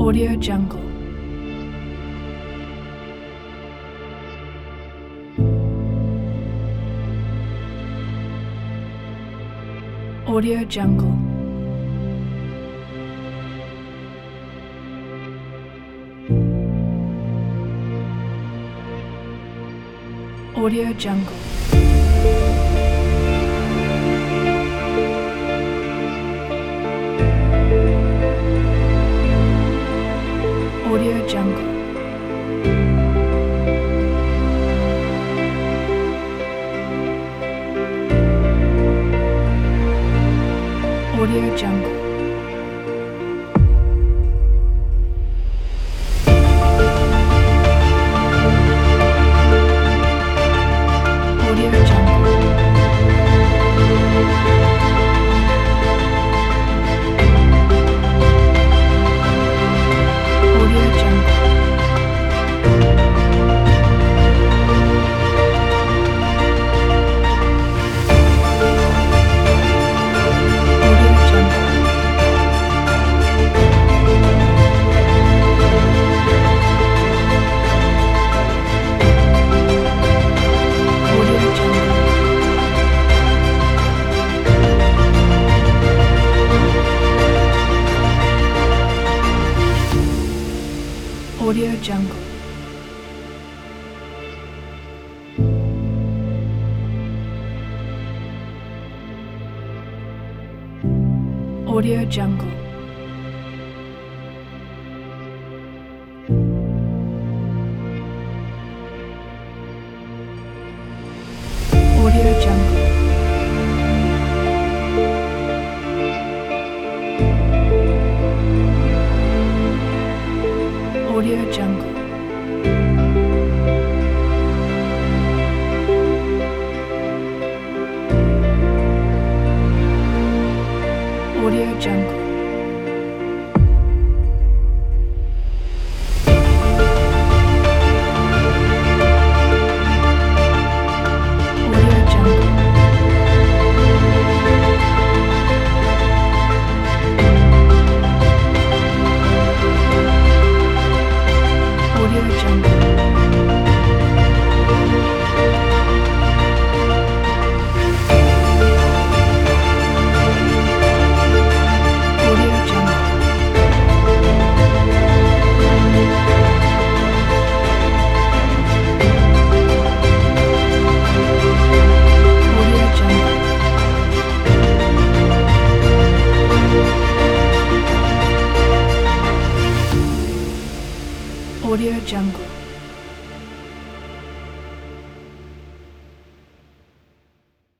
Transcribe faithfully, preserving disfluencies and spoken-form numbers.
Audio Jungle. Audio Jungle. Audio Jungle. Audio Jungle. Audio Jungle. Audio Jungle. Audio Jungle. Audio Jungle. Audio Jungle. Audio Jungle. Audio Jungle. Audio Jungle. Audio Jungle. Audio Jungle. Audio Jungle. Audio Jungle. Audio Jungle.